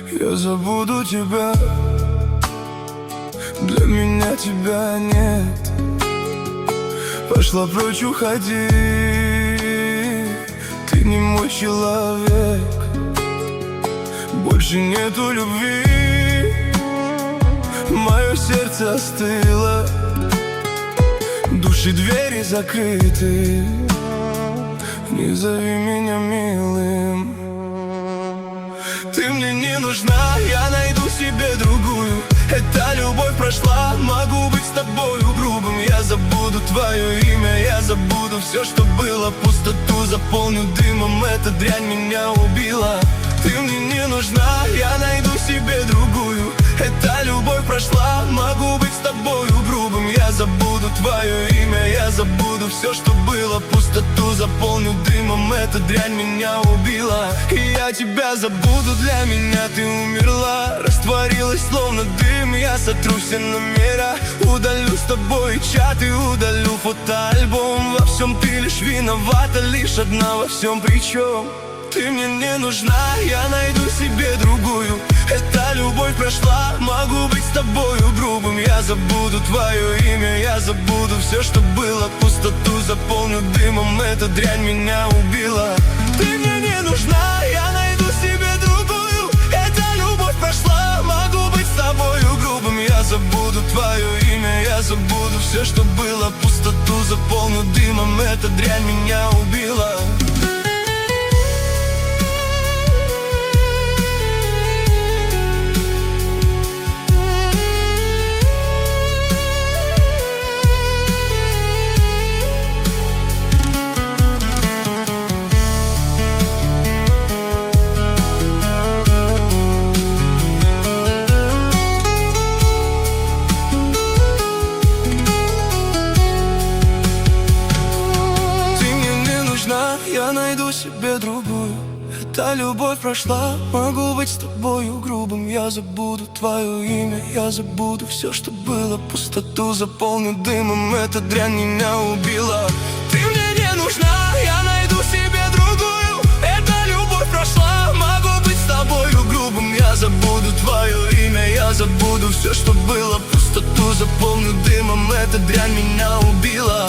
Я забуду тебя, для меня тебя нет. Пошла прочь, уходи, ты не мой человек. Больше нету любви, мое сердце остыло, души двери закрыты. Не зови меня милым. Ты мне не нужна, я найду себе другую. Эта любовь прошла, могу быть с тобою грубым. Я забуду твое имя, я забуду все, что было. Пустоту заполню дымом, эта дрянь меня убила. Ты мне не нужна, я найду себе другую. Эта любовь прошла, могу быть с тобою грубым. Я забуду твое имя, я забуду все, что было. Пустоту заполню дымом, эта дрянь меня убила. И я тебя забуду, для меня ты умерла. Растворилась словно дым, я сотру все номера. Удалю с тобой чаты, удалю фотоальбом. Во всем ты лишь виновата, лишь одна во всем причем. Ты мне не нужна, я найду себе другую. Эта любовь прошла, могу быть с тобою грубым. Я забуду твое имя, я забуду все, что было. Пустоту заполню дымом, эта дрянь меня убила. Ты мне не нужна, я найду себе другую. Эта любовь прошла, могу быть с тобою грубым. Я забуду твое имя, я забуду все, что было. Пустоту заполню дымом, эта дрянь меня убила. Я найду себе другую. Эта любовь прошла, могу быть с тобою грубым. Я забуду твое имя, я забуду все, что было. Пустоту заполню дымом, эта дрянь меня убила. Ты мне не нужна, я найду себе другую. Эта любовь прошла, могу быть с тобою грубым. Я забуду твое имя, я забуду все, что было. Пустоту заполню дымом, эта дрянь меня убила.